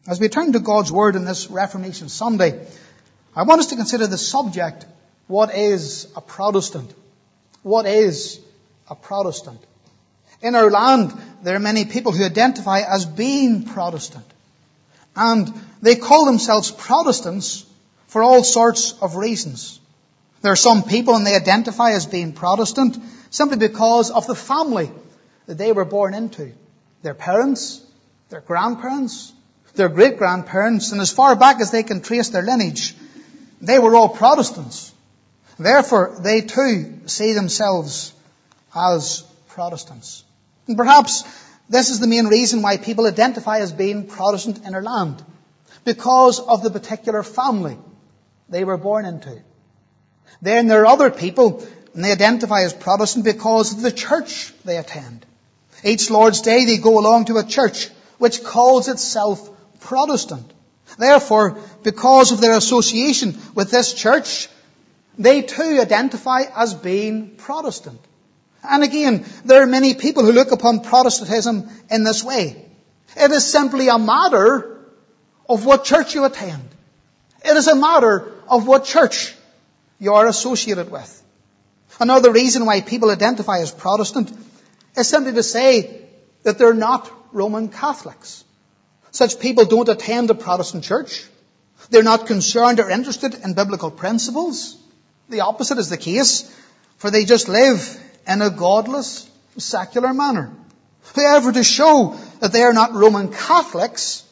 As we turn to God's Word in this Reformation Sunday, I want us to consider the subject, what is a Protestant? What is a Protestant? In our land, there are many people who identify as being Protestant. And they call themselves Protestants for all sorts of reasons. There are some people and they identify as being Protestant simply because of the family that they were born into. Their parents, their grandparents, their great-grandparents, and as far back as they can trace their lineage, they were all Protestants. Therefore, they too see themselves as Protestants. And perhaps this is the main reason why people identify as being Protestant in our land, because of the particular family they were born into. Then there are other people, and they identify as Protestant because of the church they attend. Each Lord's Day they go along to a church which calls itself Protestant. Therefore, because of their association with this church, they too identify as being Protestant. And again, there are many people who look upon Protestantism in this way. It is simply a matter of what church you attend. It is a matter of what church you are associated with. Another reason why people identify as Protestant is simply to say that they're not Roman Catholics. Such people don't attend a Protestant church. They're not concerned or interested in biblical principles. The opposite is the case, for they just live in a godless, secular manner. However, to show that they are not Roman Catholics,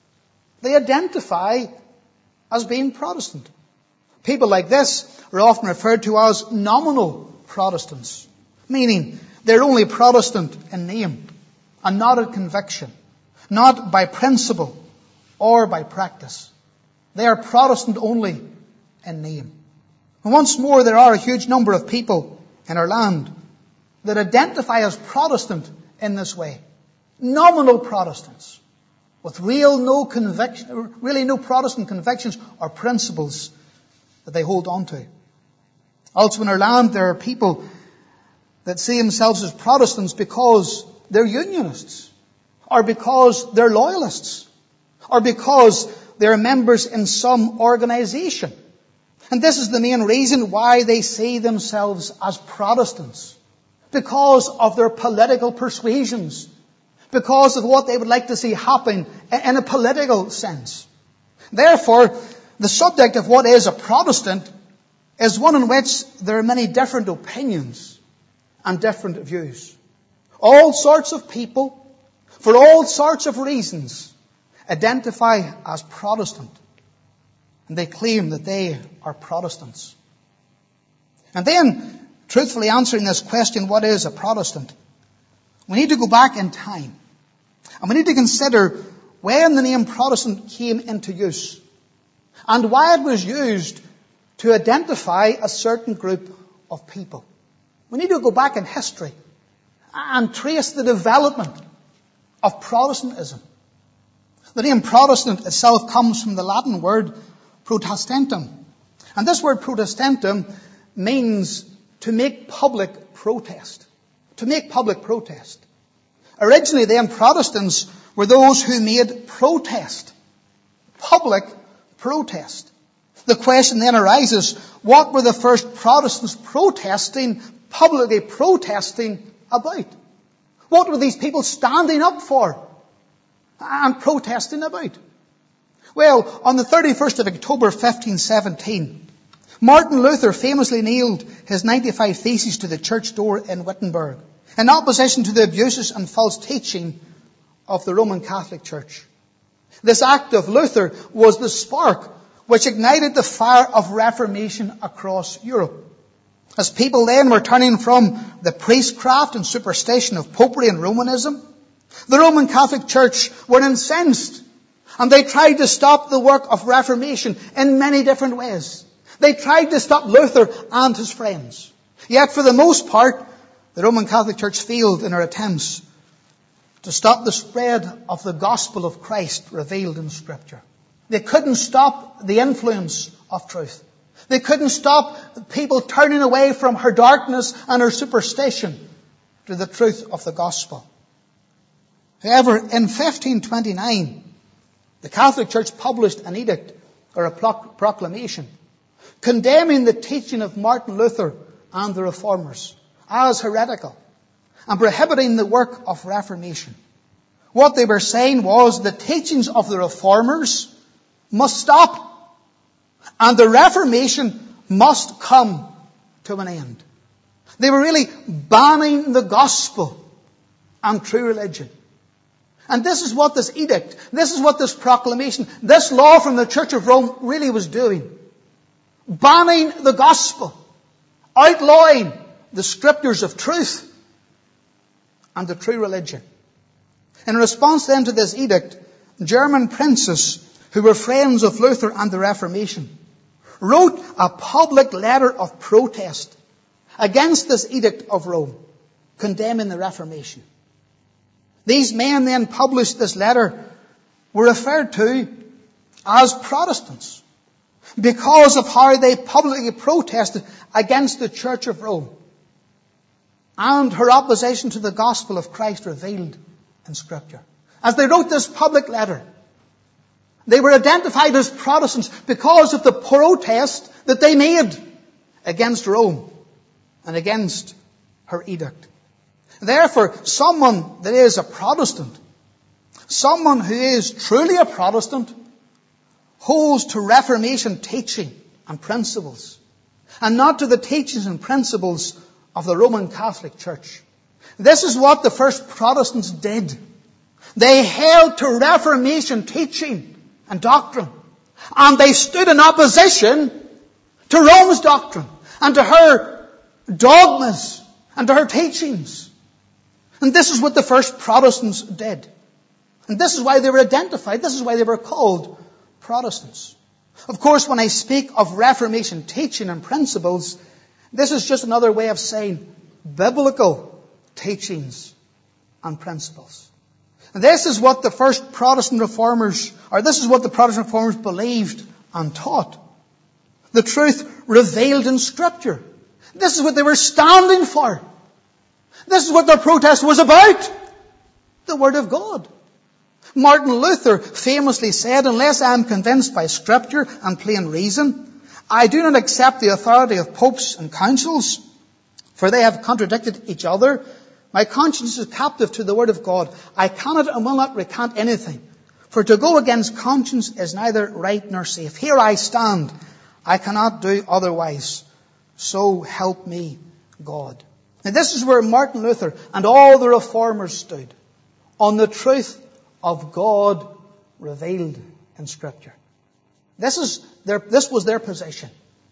they identify as being Protestant. People like this are often referred to as nominal Protestants, meaning they're only Protestant in name and not in conviction, not by principle or by practice. They are Protestant only in name. And once more, there are a huge number of people in our land that identify as Protestant in this way. Nominal Protestants with really no Protestant convictions or principles that they hold on to. Also in our land, there are people that see themselves as Protestants because they're Unionists, or because they're Loyalists, or because they're members in some organization. And this is the main reason why they see themselves as Protestants. Because of their political persuasions. Because of what they would like to see happen in a political sense. Therefore, the subject of what is a Protestant is one in which there are many different opinions and different views. All sorts of people, for all sorts of reasons, identify as Protestant. And they claim that they are Protestants. And then, truthfully answering this question, what is a Protestant? We need to go back in time. And we need to consider when the name Protestant came into use. And why it was used to identify a certain group of people. We need to go back in history and trace the development of Protestantism. The name Protestant itself comes from the Latin word protestantum. And this word protestantum means to make public protest. To make public protest. Originally then, Protestants were those who made protest. Public protest. The question then arises, what were the first Protestants publicly protesting about? What were these people standing up for and protesting about? Well, on the 31st of October 1517, Martin Luther famously nailed his 95 Theses to the church door in Wittenberg in opposition to the abuses and false teaching of the Roman Catholic Church. This act of Luther was the spark which ignited the fire of Reformation across Europe. As people then were turning from the priestcraft and superstition of popery and Romanism, the Roman Catholic Church were incensed, and they tried to stop the work of Reformation in many different ways. They tried to stop Luther and his friends. Yet for the most part, the Roman Catholic Church failed in her attempts to stop the spread of the gospel of Christ revealed in Scripture. They couldn't stop the influence of truth. They couldn't stop people turning away from her darkness and her superstition to the truth of the gospel. However, in 1529, the Catholic Church published an edict or a proclamation condemning the teaching of Martin Luther and the Reformers as heretical and prohibiting the work of Reformation. What they were saying was the teachings of the Reformers must stop and the Reformation must come to an end. They were really banning the gospel and true religion. And this is what this edict, this is what this proclamation, this law from the Church of Rome really was doing. Banning the gospel, outlawing the scriptures of truth and the true religion. In response then to this edict, German princes who were friends of Luther and the Reformation wrote a public letter of protest against this edict of Rome, condemning the Reformation. These men then published this letter, were referred to as Protestants, because of how they publicly protested against the Church of Rome and her opposition to the gospel of Christ revealed in Scripture. As they wrote this public letter, they were identified as Protestants because of the protest that they made against Rome and against her edict. Therefore, someone that is a Protestant, someone who is truly a Protestant, holds to Reformation teaching and principles, and not to the teachings and principles of the Roman Catholic Church. This is what the first Protestants did. They held to Reformation teaching and doctrine, and they stood in opposition to Rome's doctrine and to her dogmas and to her teachings. And this is what the first Protestants did. And this is why they were identified. This is why they were called Protestants. Of course, when I speak of Reformation teaching and principles, this is just another way of saying biblical teachings and principles. And this is what the first Protestant reformers, or this is what the Protestant reformers believed and taught. The truth revealed in Scripture. This is what they were standing for. This is what their protest was about. The Word of God. Martin Luther famously said, "Unless I am convinced by Scripture and plain reason, I do not accept the authority of popes and councils, for they have contradicted each other. My conscience is captive to the Word of God. I cannot and will not recant anything, for to go against conscience is neither right nor safe. Here I stand. I cannot do otherwise. So help me God." Now this is where Martin Luther and all the reformers stood, on the truth of God revealed in Scripture. This was their position.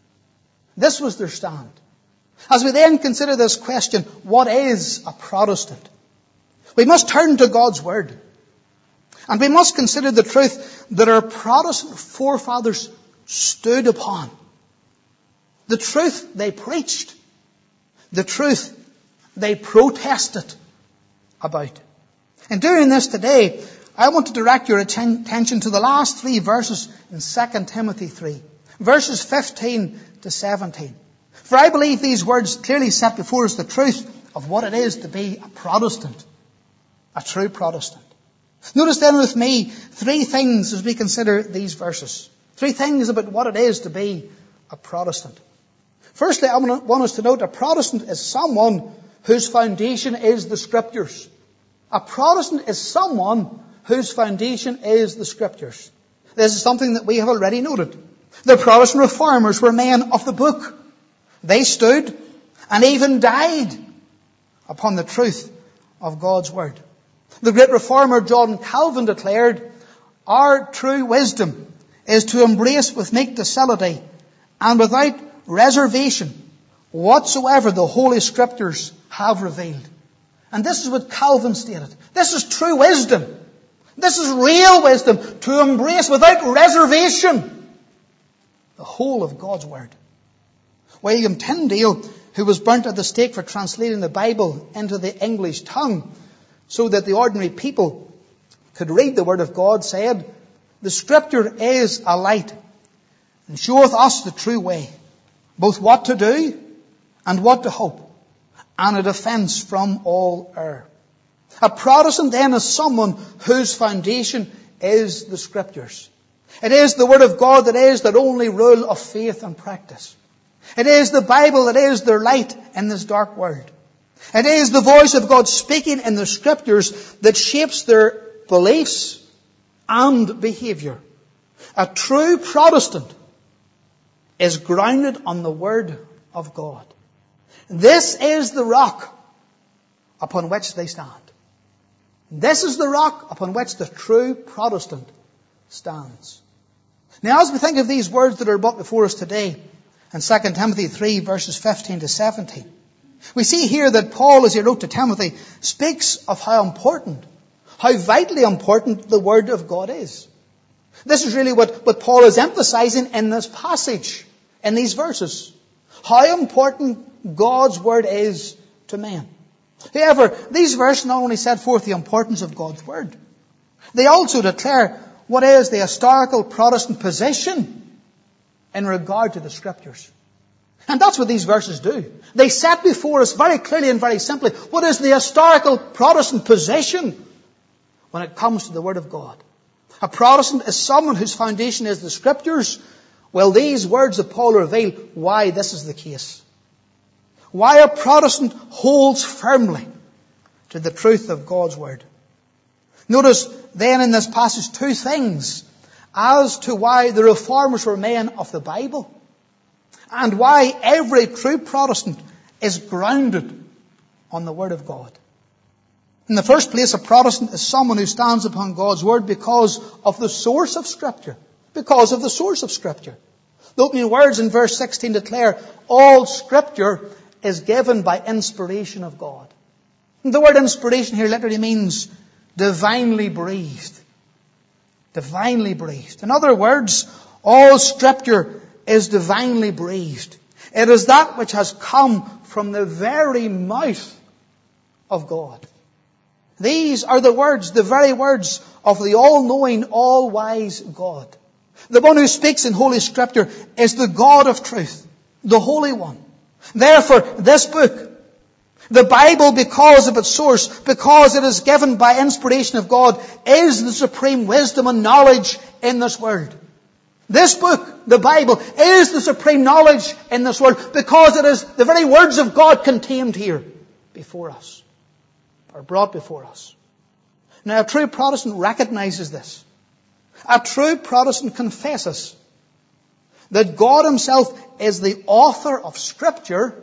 This was their stand. As we then consider this question, what is a Protestant? We must turn to God's Word. And we must consider the truth that our Protestant forefathers stood upon. The truth they preached. The truth they protested about. In doing this today, I want to direct your attention to the last 3 verses in 2 Timothy 3. Verses 15 to 17. For I believe these words clearly set before us the truth of what it is to be a Protestant. A true Protestant. Notice then with me 3 things as we consider these verses. 3 things about what it is to be a Protestant. Firstly, I want us to note a Protestant is someone whose foundation is the Scriptures. A Protestant is someone whose foundation is the Scriptures. This is something that we have already noted. The Protestant reformers were men of the book. They stood and even died upon the truth of God's Word. The great reformer John Calvin declared, "Our true wisdom is to embrace with meek docility and without reservation whatsoever the Holy Scriptures have revealed." And this is what Calvin stated. This is true wisdom. This is real wisdom, to embrace without reservation the whole of God's Word. William Tyndale, who was burnt at the stake for translating the Bible into the English tongue so that the ordinary people could read the Word of God, said, "The Scripture is a light and showeth us the true way, both what to do and what to hope, and a defence from all error." A Protestant then is someone whose foundation is the Scriptures. It is the Word of God that is their only rule of faith and practice. It is the Bible that is their light in this dark world. It is the voice of God speaking in the Scriptures that shapes their beliefs and behaviour. A true Protestant is grounded on the Word of God. This is the rock upon which they stand. This is the rock upon which the true Protestant stands. Now, as we think of these words that are brought before us today, in 2 Timothy 3, verses 15 to 17, we see here that Paul, as he wrote to Timothy, speaks of how important, how vitally important the Word of God is. This is really what Paul is emphasizing in this passage, in these verses. How important God's Word is to men. However, these verses not only set forth the importance of God's Word, they also declare what is the historical Protestant position in regard to the Scriptures. And that's what these verses do. They set before us very clearly and very simply what is the historical Protestant position when it comes to the Word of God. A Protestant is someone whose foundation is the Scriptures. Well, these words of Paul reveal why this is the case. Why a Protestant holds firmly to the truth of God's Word. Notice then in this passage two things as to why the Reformers were men of the Bible and why every true Protestant is grounded on the Word of God. In the first place, a Protestant is someone who stands upon God's Word because of the source of Scripture. Because of the source of Scripture. The opening words in verse 16 declare, all Scripture is given by inspiration of God. And the word inspiration here literally means divinely breathed. Divinely breathed. In other words, all Scripture is divinely breathed. It is that which has come from the very mouth of God. These are the words, the very words of the all-knowing, all-wise God. The one who speaks in Holy Scripture is the God of truth, the Holy One. Therefore, this book, the Bible, because of its source, because it is given by inspiration of God, is the supreme wisdom and knowledge in this world. This book, the Bible, is the supreme knowledge in this world because it is the very words of God contained here before us, or brought before us. Now, a true Protestant recognizes this. A true Protestant confesses that God Himself is the author of Scripture,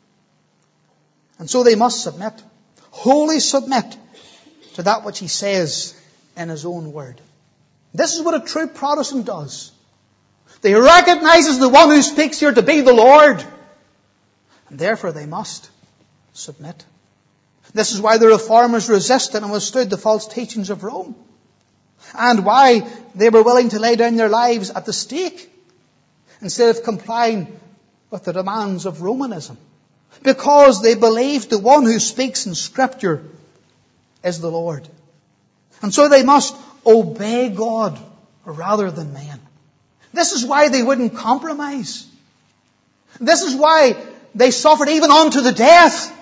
and so they must submit, wholly submit to that which He says in His own Word. This is what a true Protestant does. They recognize the one who speaks here to be the Lord, and therefore they must submit. This is why the Reformers resisted and withstood the false teachings of Rome, and why they were willing to lay down their lives at the stake instead of complying with the demands of Romanism. Because they believed the one who speaks in Scripture is the Lord. And so they must obey God rather than men. This is why they wouldn't compromise. This is why they suffered even unto the death.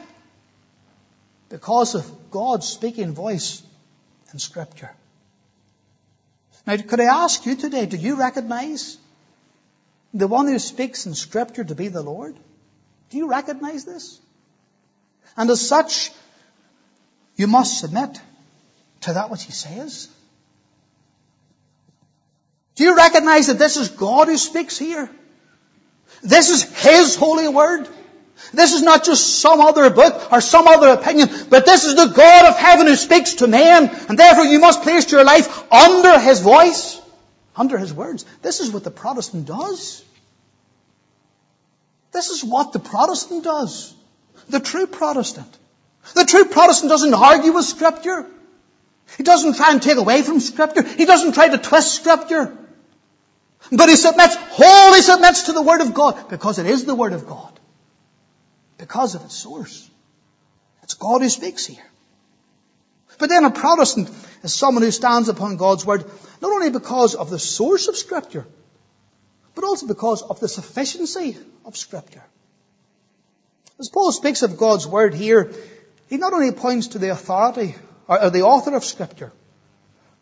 Because of God's speaking voice in Scripture. Now, could I ask you today, do you recognize the one who speaks in Scripture to be the Lord? Do you recognize this? And as such, you must submit to that which He says. Do you recognize that this is God who speaks here? This is His holy word. This is not just some other book or some other opinion, but this is the God of heaven who speaks to men, and therefore you must place your life under His voice, under His words. This is what the Protestant does. This is what the Protestant does. The true Protestant. The true Protestant doesn't argue with Scripture. He doesn't try and take away from Scripture. He doesn't try to twist Scripture. But he submits, wholly submits to the Word of God, because it is the Word of God. Because of its source. It's God who speaks here. But then a Protestant is someone who stands upon God's Word, not only because of the source of Scripture, but also because of the sufficiency of Scripture. As Paul speaks of God's Word here, he not only points to the authority or the author of Scripture,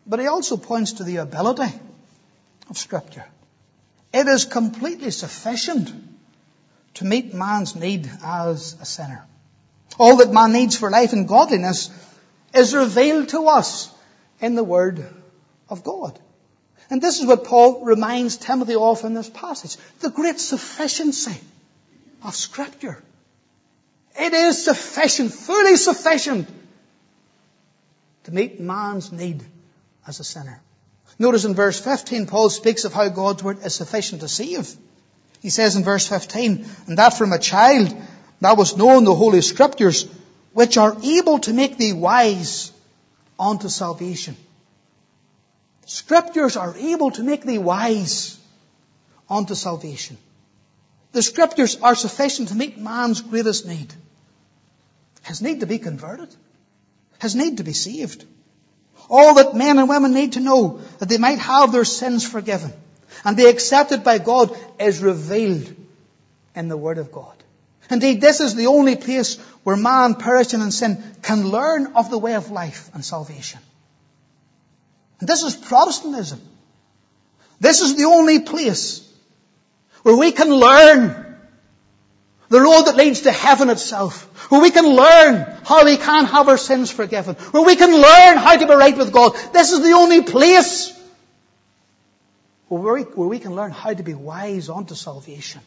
But he also points to the ability of Scripture. It is completely sufficient to meet man's need as a sinner. All that man needs for life and godliness is revealed to us in the Word of God. And this is what Paul reminds Timothy of in this passage. The great sufficiency of Scripture. It is sufficient, fully sufficient, to meet man's need as a sinner. Notice in verse 15, Paul speaks of how God's Word is sufficient to save. He says in verse 15, and that from a child thou wast known the Holy Scriptures, which are able to make thee wise unto salvation. Scriptures are able to make thee wise unto salvation. The Scriptures are sufficient to meet man's greatest need. His need to be converted. His need to be saved. All that men and women need to know, that they might have their sins forgiven and be accepted by God, is revealed in the Word of God. Indeed, this is the only place where man perishing in sin can learn of the way of life and salvation. And this is Protestantism. This is the only place where we can learn the road that leads to heaven itself. Where we can learn how we can have our sins forgiven. Where we can learn how to be right with God. This is the only place where we can learn how to be wise unto salvation.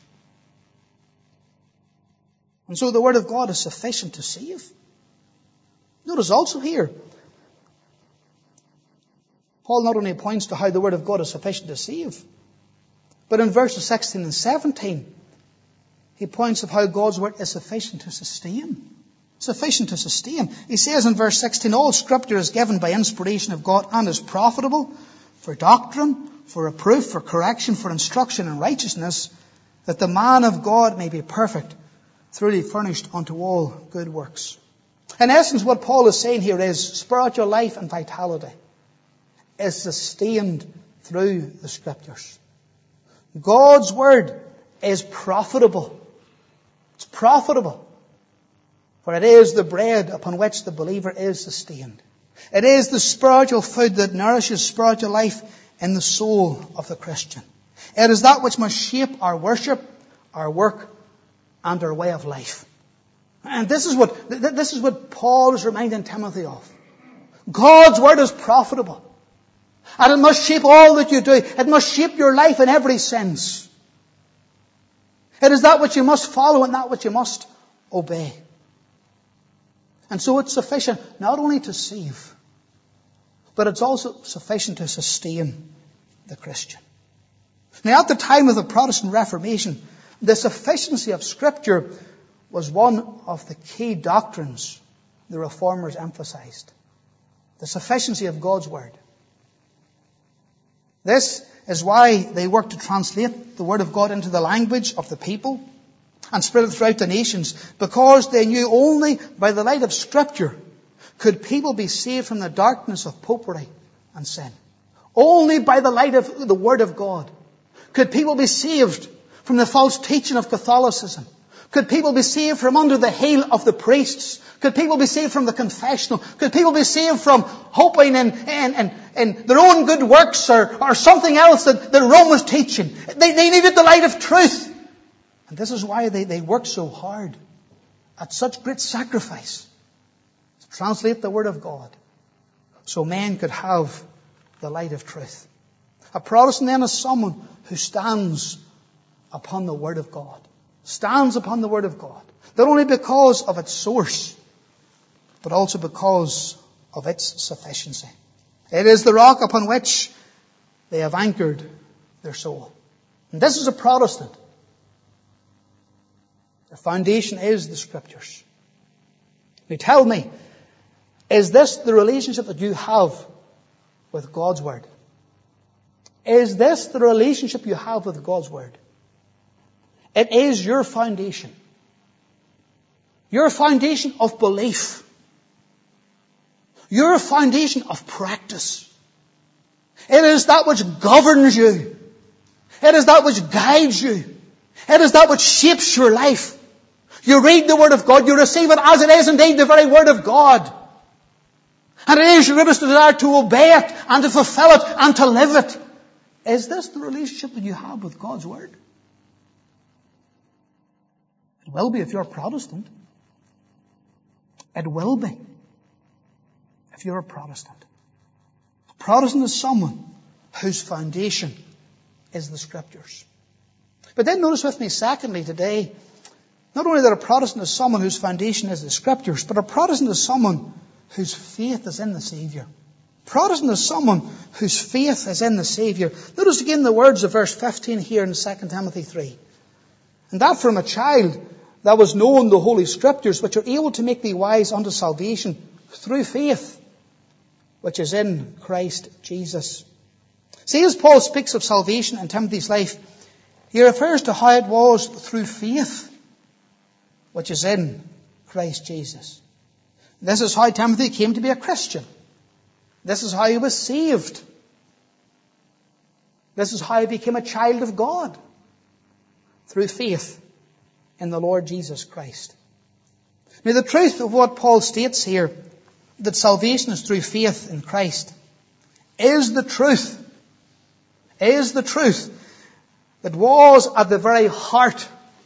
And so the Word of God is sufficient to save. Notice also here, Paul not only points to how the Word of God is sufficient to save, but in verses 16 and 17, he points of how God's Word is sufficient to sustain. Sufficient to sustain. He says in verse 16, all Scripture is given by inspiration of God and is profitable for doctrine, for reproof, for correction, for instruction in righteousness, that the man of God may be perfect, thoroughly furnished unto all good works. In essence, what Paul is saying here is spiritual life and vitality is sustained through the Scriptures. God's Word is profitable. It's profitable. For it is the bread upon which the believer is sustained. It is the spiritual food that nourishes spiritual life in the soul of the Christian. It is that which must shape our worship, our work, and our way of life. And this is what Paul is reminding Timothy of. God's Word is profitable. And it must shape all that you do. It must shape your life in every sense. It is that which you must follow and that which you must obey. And so it's sufficient not only to save, but it's also sufficient to sustain the Christian. Now, at the time of the Protestant Reformation, the sufficiency of Scripture was one of the key doctrines the Reformers emphasized. The sufficiency of God's Word. This is why they worked to translate the Word of God into the language of the people and spread it throughout the nations, because they knew only by the light of Scripture could people be saved from the darkness of popery and sin. Only by the light of the Word of God could people be saved from the false teaching of Catholicism. Could people be saved from under the heel of the priests? Could people be saved from the confessional? Could people be saved from hoping in their own good works or something else that Rome was teaching? They needed the light of truth. And this is why they worked so hard at such great sacrifice to translate the Word of God so men could have the light of truth. A Protestant then is someone who stands upon the Word of God. Stands upon the Word of God. Not only because of its source, but also because of its sufficiency. It is the rock upon which they have anchored their soul. And this is a Protestant. Their foundation is the Scriptures. Now tell me, is this the relationship that you have with God's Word? Is this the relationship you have with God's Word? It is your foundation. Your foundation of belief. Your foundation of practice. It is that which governs you. It is that which guides you. It is that which shapes your life. You read the Word of God, you receive it as it is indeed the very Word of God. And it is your greatest desire to obey it and to fulfill it and to live it. Is this the relationship that you have with God's Word? It will be if you're a Protestant. It will be if you're a Protestant. A Protestant is someone whose foundation is the Scriptures. But then notice with me, secondly, today, not only that a Protestant is someone whose foundation is the Scriptures, but a Protestant is someone whose faith is in the Saviour. Protestant is someone whose faith is in the Saviour. Notice again the words of verse 15 here in 2 Timothy 3. And that from a child that was known the Holy Scriptures, which are able to make thee wise unto salvation through faith, which is in Christ Jesus. See, as Paul speaks of salvation in Timothy's life, he refers to how it was through faith, which is in Christ Jesus. This is how Timothy came to be a Christian. This is how he was saved. This is how he became a child of God. Through faith in the Lord Jesus Christ. Now the truth of what Paul states here, that salvation is through faith in Christ, is the truth that was at the very heart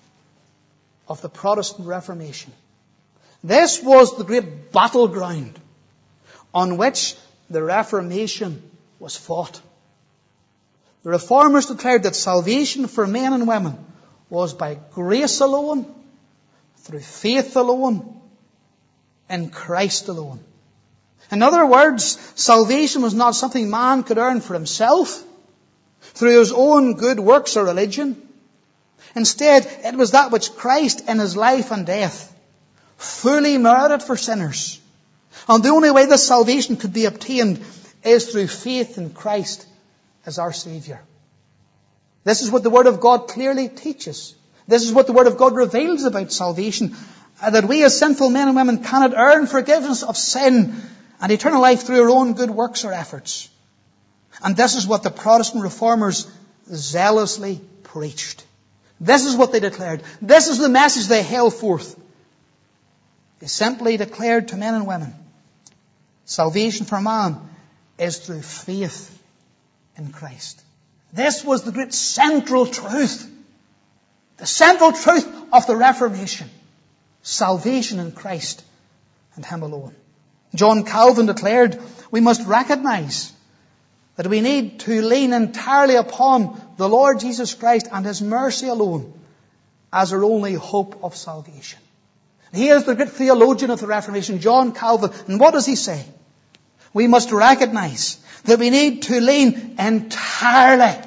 of the Protestant Reformation. This was the great battleground on which the Reformation was fought. The Reformers declared that salvation for men and women was by grace alone, through faith alone, in Christ alone. In other words, salvation was not something man could earn for himself, through his own good works or religion. Instead, it was that which Christ in his life and death fully merited for sinners. And the only way this salvation could be obtained is through faith in Christ as our Saviour. This is what the Word of God clearly teaches. This is what the Word of God reveals about salvation. That we as sinful men and women cannot earn forgiveness of sin and eternal life through our own good works or efforts. And this is what the Protestant Reformers zealously preached. This is what they declared. This is the message they held forth. They simply declared to men and women, salvation for man is through faith in Christ. This was the great central truth. The central truth of the Reformation. Salvation in Christ and Him alone. John Calvin declared, we must recognize that we need to lean entirely upon the Lord Jesus Christ and His mercy alone as our only hope of salvation. He is the great theologian of the Reformation, John Calvin. And what does he say? We must recognize that we need to lean entirely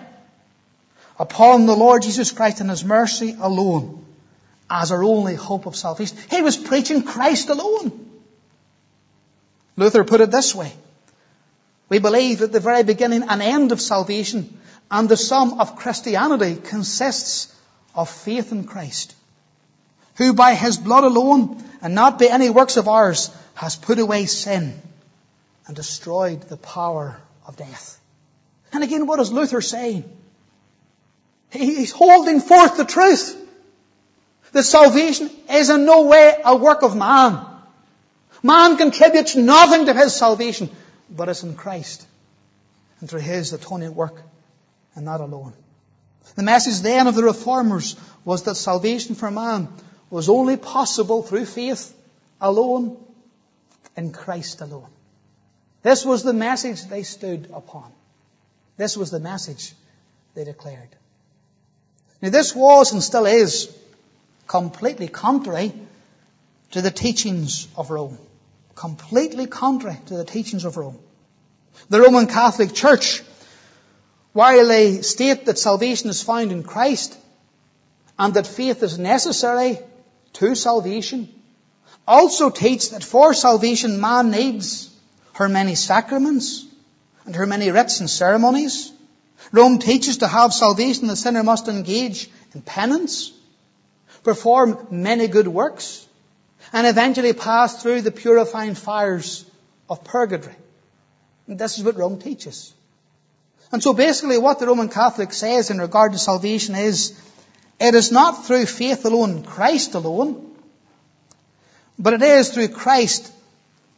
upon the Lord Jesus Christ and His mercy alone as our only hope of salvation. He was preaching Christ alone. Luther put it this way. We believe that the very beginning and end of salvation and the sum of Christianity consists of faith in Christ, who by His blood alone and not by any works of ours has put away sin and destroyed the power of death. And again, what is Luther saying? He's holding forth the truth that salvation is in no way a work of man. Man contributes nothing to his salvation, but it's in Christ and through His atoning work and that alone. The message then of the Reformers was that salvation for man was only possible through faith alone in Christ alone. This was the message they stood upon. This was the message they declared. Now this was and still is completely contrary to the teachings of Rome. Completely contrary to the teachings of Rome. The Roman Catholic Church, while they state that salvation is found in Christ and that faith is necessary to salvation, also teach that for salvation man needs her many sacraments and her many rites and ceremonies. Rome teaches to have salvation the sinner must engage in penance, perform many good works, and eventually pass through the purifying fires of purgatory. And this is what Rome teaches. And so basically what the Roman Catholic says in regard to salvation is, it is not through faith alone in Christ alone, but it is through Christ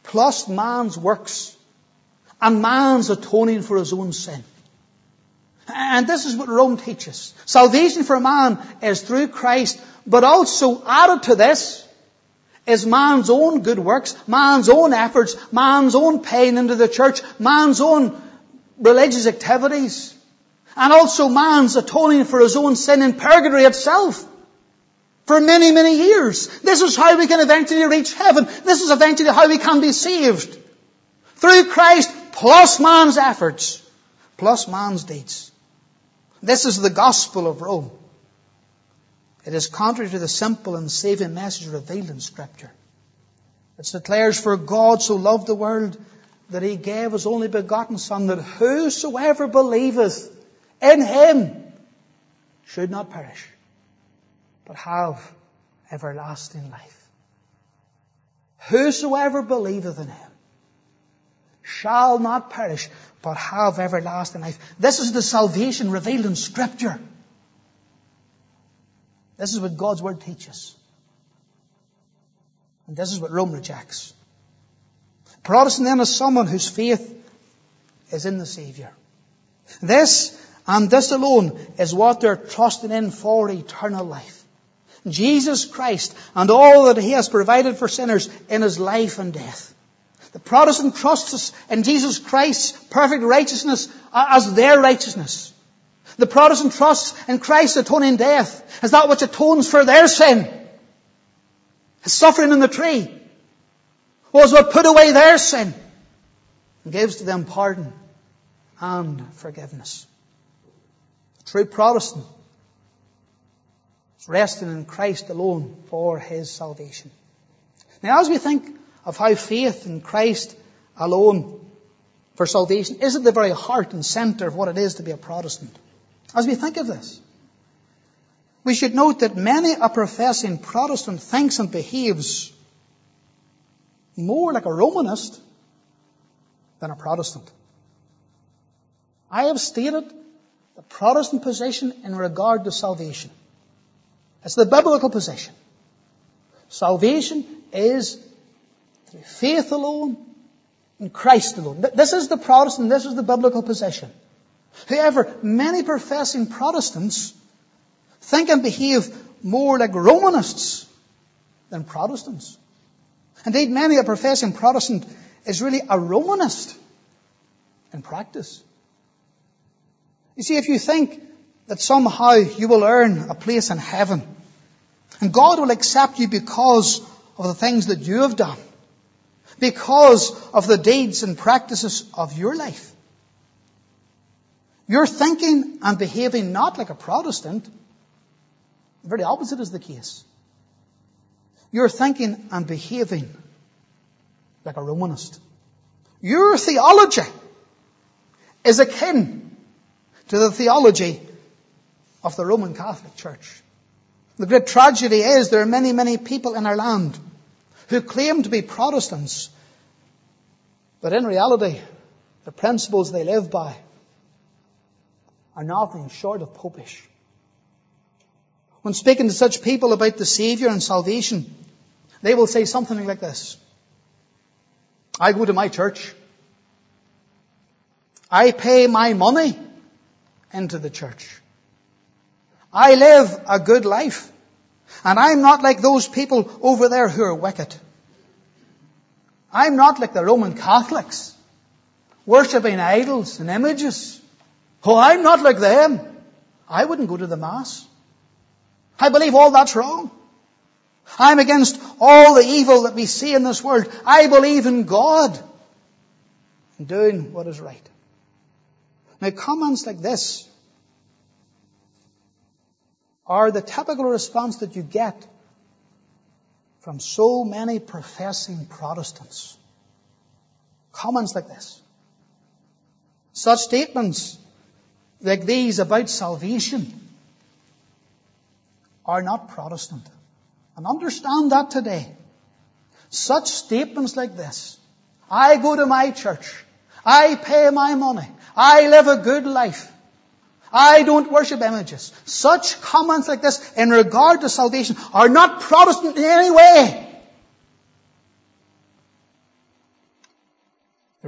plus man's works and man's atoning for his own sin. And this is what Rome teaches. Salvation for man is through Christ, but also added to this is man's own good works, man's own efforts, man's own paying into the church, man's own religious activities, and also man's atoning for his own sin in purgatory itself for many, many years. This is how we can eventually reach heaven. This is eventually how we can be saved. Through Christ, plus man's efforts, plus man's deeds. This is the gospel of Rome. It is contrary to the simple and saving message revealed in Scripture. It declares, for God so loved the world that he gave his only begotten Son, that whosoever believeth in him should not perish, but have everlasting life. Whosoever believeth in him shall not perish, but have everlasting life. This is the salvation revealed in Scripture. This is what God's Word teaches. And this is what Rome rejects. Protestant then is someone whose faith is in the Saviour. This and this alone is what they're trusting in for eternal life. Jesus Christ and all that he has provided for sinners in his life and death. The Protestant trusts in Jesus Christ's perfect righteousness as their righteousness. The Protestant trusts in Christ's atoning death as that which atones for their sin. His suffering on the tree was what put away their sin and gives to them pardon and forgiveness. The true Protestant is resting in Christ alone for his salvation. Now, as we think of how faith in Christ alone for salvation is at the very heart and center of what it is to be a Protestant, as we think of this, we should note that many a professing Protestant thinks and behaves more like a Romanist than a Protestant. I have stated the Protestant position in regard to salvation. It's the biblical position. Salvation is through faith alone in Christ alone. This is the Protestant, this is the biblical position. However, many professing Protestants think and behave more like Romanists than Protestants. Indeed, many a professing Protestant is really a Romanist in practice. You see, if you think that somehow you will earn a place in heaven and God will accept you because of the things that you have done, because of the deeds and practices of your life, you're thinking and behaving not like a Protestant. The very opposite is the case. You're thinking and behaving like a Romanist. Your theology is akin to the theology of the Roman Catholic Church. The great tragedy is there are many, many people in our land who claim to be Protestants, but in reality, the principles they live by are nothing short of popish. When speaking to such people about the Saviour and salvation, they will say something like this: I go to my church. I pay my money into the church. I live a good life. And I'm not like those people over there who are wicked. I'm not like the Roman Catholics, worshipping idols and images. Oh, I'm not like them. I wouldn't go to the Mass. I believe all that's wrong. I'm against all the evil that we see in this world. I believe in God and doing what is right. Now, comments like this are the typical response that you get from so many professing Protestants. Comments like this. Such statements like these about salvation are not Protestant. And understand that today. Such statements like this: I go to my church. I pay my money. I live a good life. I don't worship images. Such comments like this in regard to salvation are not Protestant in any way.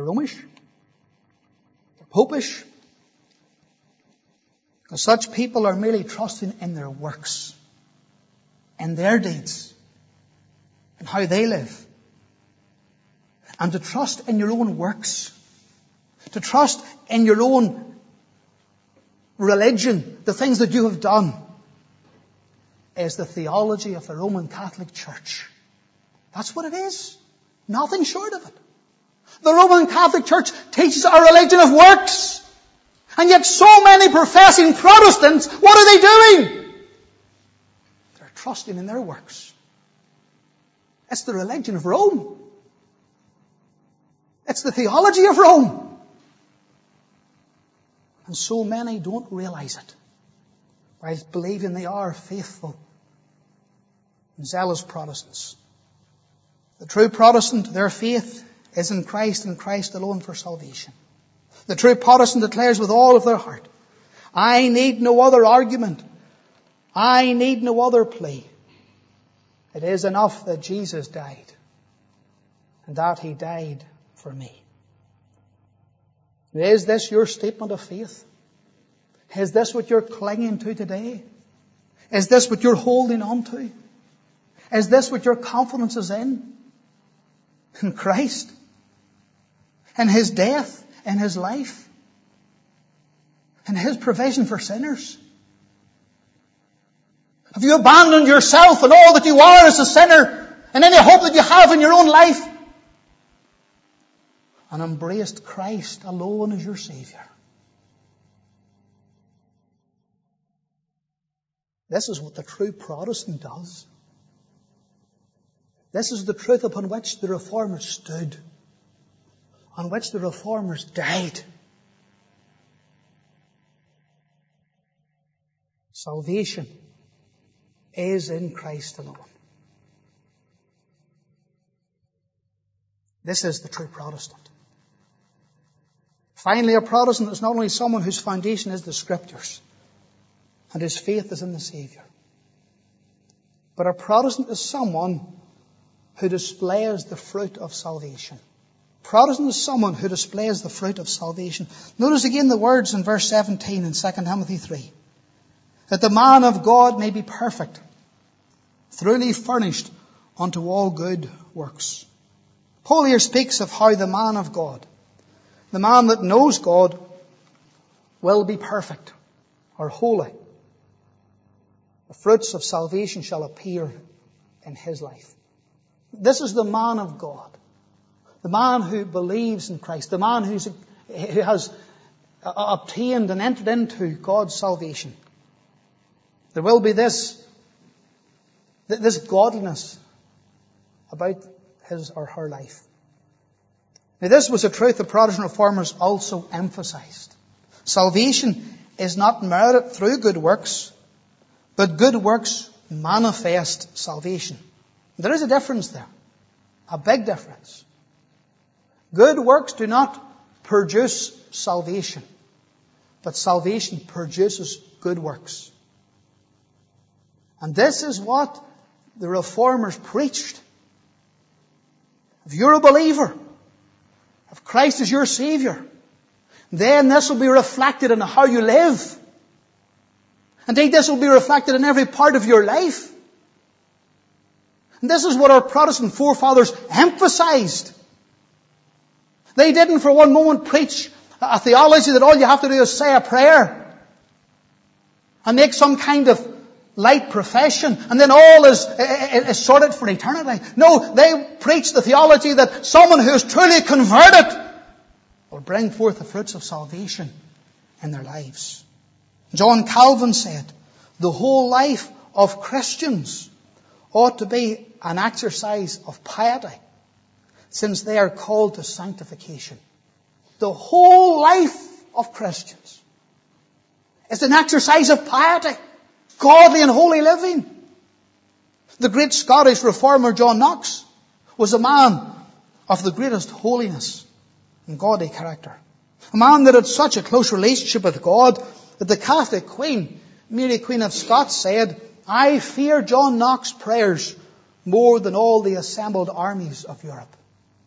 Romish. They're Popish. Because such people are merely trusting in their works, in their deeds, and how they live. And to trust in your own works, to trust in your own religion, the things that you have done, is the theology of the Roman Catholic Church. That's what it is. Nothing short of it. The Roman Catholic Church teaches a religion of works. And yet so many professing Protestants, what are they doing? They're trusting in their works. It's the religion of Rome. It's the theology of Rome. And so many don't realize it, whilst believing they are faithful and zealous Protestants. The true Protestant, their faith is in Christ and Christ alone for salvation. The true Protestant declares with all of their heart, I need no other argument. I need no other plea. It is enough that Jesus died, and that He died for me. Is this your statement of faith? Is this what you're clinging to today? Is this what you're holding on to? Is this what your confidence is in? In Christ? In His death? In His life? In His provision for sinners? Have you abandoned yourself and all that you are as a sinner and any hope that you have in your own life and embraced Christ alone as your Saviour? This is what the true Protestant does. This is the truth upon which the Reformers stood, on which the Reformers died. Salvation is in Christ alone. This is the true Protestant. Finally, a Protestant is not only someone whose foundation is the Scriptures and his faith is in the Saviour, but a Protestant is someone who displays the fruit of salvation. Protestant is someone who displays the fruit of salvation. Notice again the words in verse 17 in 2 Timothy 3. That the man of God may be perfect, thoroughly furnished unto all good works. Paul here speaks of how the man of God, the man that knows God, will be perfect or holy. The fruits of salvation shall appear in his life. This is the man of God. The man who believes in Christ. The man who has obtained and entered into God's salvation. There will be this godliness about his or her life. Now, this was a truth the Protestant Reformers also emphasized. Salvation is not merited through good works, but good works manifest salvation. There is a difference there. A big difference. Good works do not produce salvation, but salvation produces good works. And this is what the Reformers preached. If you're a believer, if Christ is your Saviour, then this will be reflected in how you live. Indeed, this will be reflected in every part of your life. And this is what our Protestant forefathers emphasized. They didn't for one moment preach a theology that all you have to do is say a prayer and make some kind of light profession and then all is sorted for eternity. No, they preached the theology that someone who is truly converted will bring forth the fruits of salvation in their lives. John Calvin said, the whole life of Christians ought to be an exercise of piety, since they are called to sanctification. The whole life of Christians is an exercise of piety, godly and holy living. The great Scottish reformer John Knox was a man of the greatest holiness and godly character. A man that had such a close relationship with God that the Catholic Queen, Mary Queen of Scots, said, I fear John Knox's prayers more than all the assembled armies of Europe.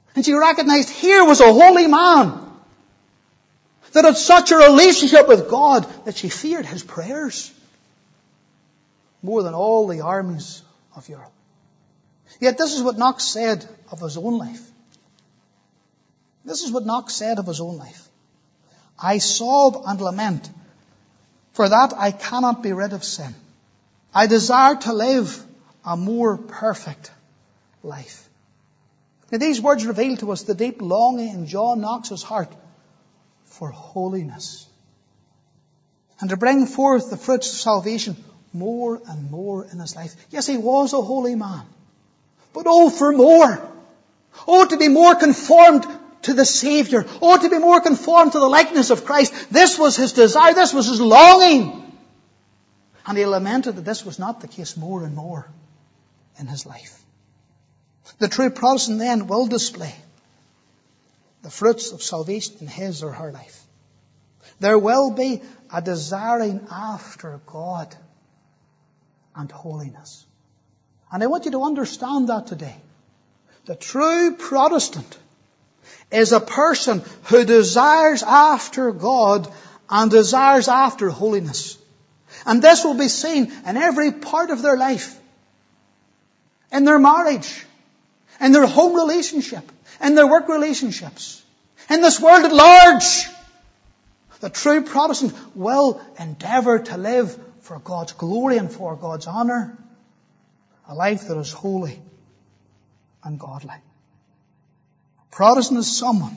And she recognized here was a holy man that had such a relationship with God that she feared his prayers more than all the armies of Europe. Yet this is what Knox said of his own life. This is what Knox said of his own life. I sob and lament, for that I cannot be rid of sin. I desire to live a more perfect life. Now these words reveal to us the deep longing in John Knox's heart for holiness, and to bring forth the fruits of salvation more and more in his life. Yes, he was a holy man, but oh, for more. Oh, to be more conformed to the Savior. Oh, to be more conformed to the likeness of Christ. This was his desire. This was his longing. And he lamented that this was not the case more and more in his life. The true Protestant then will display the fruits of salvation in his or her life. There will be a desiring after God and holiness. And I want you to understand that today. The true Protestant is a person who desires after God and desires after holiness. And this will be seen in every part of their life. In their marriage, in their home relationship, in their work relationships, in this world at large. The true Protestant will endeavour to live for God's glory and for God's honour, a life that is holy and godly. A Protestant is someone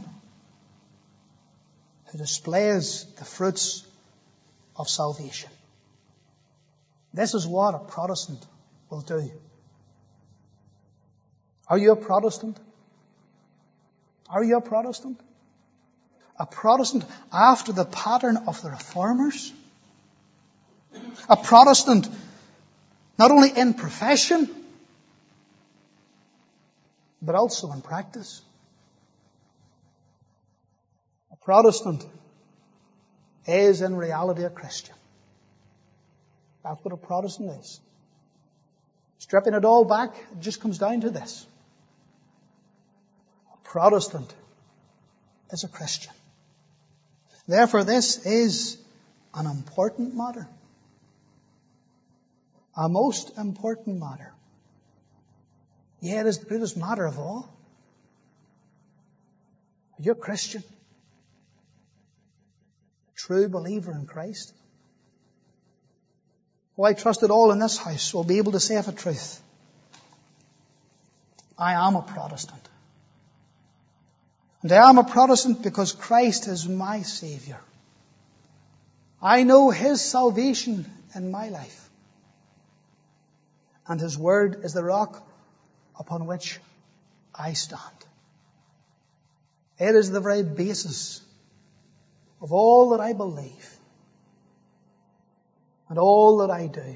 who displays the fruits of salvation. This is what a Protestant will do. Are you a Protestant? Are you a Protestant? A Protestant after the pattern of the Reformers? A Protestant not only in profession, but also in practice? A Protestant is in reality a Christian. That's what a Protestant is. Stripping it all back, it just comes down to this. A Protestant is a Christian. Therefore, this is an important matter. A most important matter. Yeah, it is the greatest matter of all. Are you a Christian? A true believer in Christ? Oh, I trust that all in this house will be able to say of a truth, I am a Protestant. And I am a Protestant because Christ is my Saviour. I know His salvation in my life. And His Word is the rock upon which I stand. It is the very basis of all that I believe and all that I do.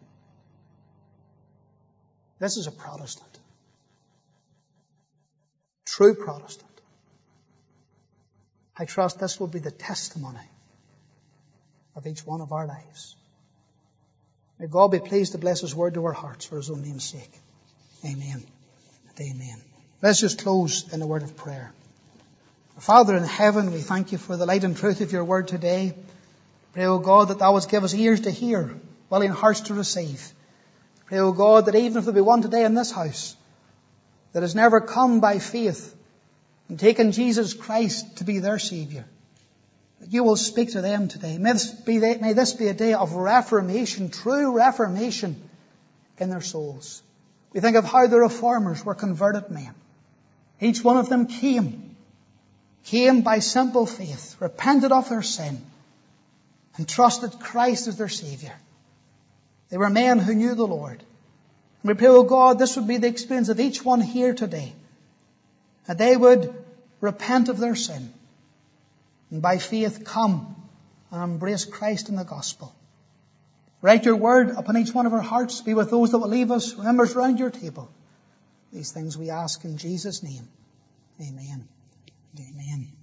This is a Protestant. True Protestant. I trust this will be the testimony of each one of our lives. May God be pleased to bless His word to our hearts for His own name's sake. Amen and amen. Let's just close in a word of prayer. Father in heaven, we thank You for the light and truth of Your word today. Pray, O God, that Thou wouldst give us ears to hear, willing hearts to receive. Pray, O God, that even if there be one today in this house that has never come by faith and taken Jesus Christ to be their Saviour, that You will speak to them today. May this be a day of reformation, true reformation in their souls. We think of how the Reformers were converted men. Each one of them came by simple faith, repented of their sin, and trusted Christ as their Saviour. They were men who knew the Lord. And we pray, O God, this would be the experience of each one here today, that they would repent of their sin and by faith come and embrace Christ in the gospel. Write Your word upon each one of our hearts. Be with those that will leave us. Remember us round Your table. These things we ask in Jesus' name. Amen. Amen.